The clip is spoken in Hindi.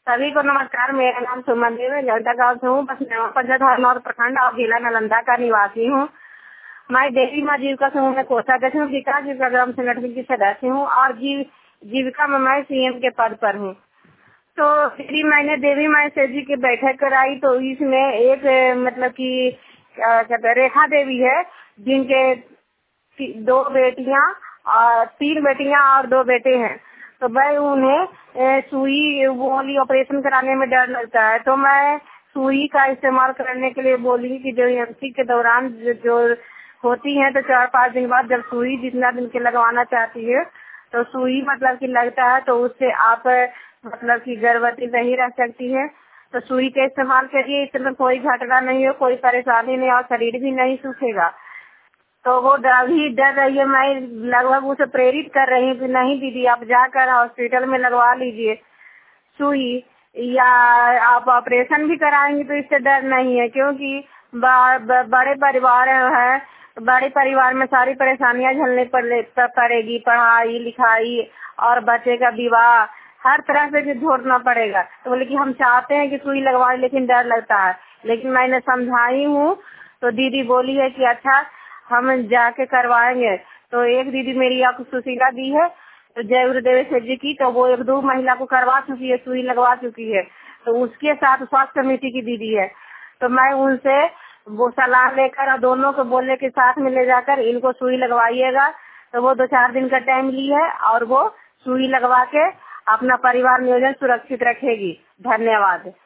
सभी को नमस्कार। मेरा नाम सुमन देव है, जलदा गाँव से हूँ। बस पंचायत हरनौर प्रखंड और जिला नालंदा का निवासी हूँ। मैं देवी माँ जीविका समूह में कोषाध्यक्ष हूँ, विकास जीविका ग्राम संगठन की सदस्य हूँ और जीविका में मैं सीएम के पद पर हूँ। तो फिर मैंने देवी माँ से जी की बैठक कराई, तो इसमें एक मतलब कि कहते रेखा देवी है, जिनके 2 बेटियां और 3 बेटियां और 2 बेटे हैं। तो मैं उन्हें सुई बोली ऑपरेशन कराने में डर लगता है, तो मैं सुई का इस्तेमाल करने के लिए बोली कि जो एमसी के दौरान जो होती है, तो 4-5 दिन बाद जब सुई जितना दिन के लगवाना चाहती है, तो सुई मतलब कि लगता है, तो उससे आप मतलब कि गर्भवती नहीं रह सकती है। तो सुई के इस्तेमाल करिए, इसमें कोई घटना नहीं हो, कोई परेशानी नहीं और शरीर भी नहीं सूखेगा। तो वो अभी डर रही है। मैं लगभग उसे प्रेरित कर रही हूँ कि नहीं दीदी, आप जाकर हॉस्पिटल में लगवा लीजिए सुई, या आप ऑपरेशन भी कराएंगे तो इससे डर नहीं है, क्योंकि बड़े परिवार है, बड़े परिवार में सारी परेशानियां झेलने पड़ेगी, पढ़ाई लिखाई और बच्चे का विवाह, हर तरह से छोड़ना पड़ेगा। तो बोले कि हम चाहते हैं कि सुई लगवाए, लेकिन डर लगता है। लेकिन मैंने समझाई हूँ, तो दीदी बोली है कि अच्छा हम जाके करवाएंगे। तो एक दीदी मेरी आपको सुशीला दी है, तो जय गुरुदेव से जी की, तो वो 1-2 महिला को करवा चुकी है, सुई लगवा चुकी है। तो उसके साथ स्वास्थ्य समिति की दीदी है, तो मैं उनसे वो सलाह लेकर और दोनों को बोलने के साथ में ले जाकर इनको सुई लगवाइएगा। तो वो 2-4 दिन का टाइम ली है और वो सुई लगवा के अपना परिवार नियोजन सुरक्षित रखेगी। धन्यवाद।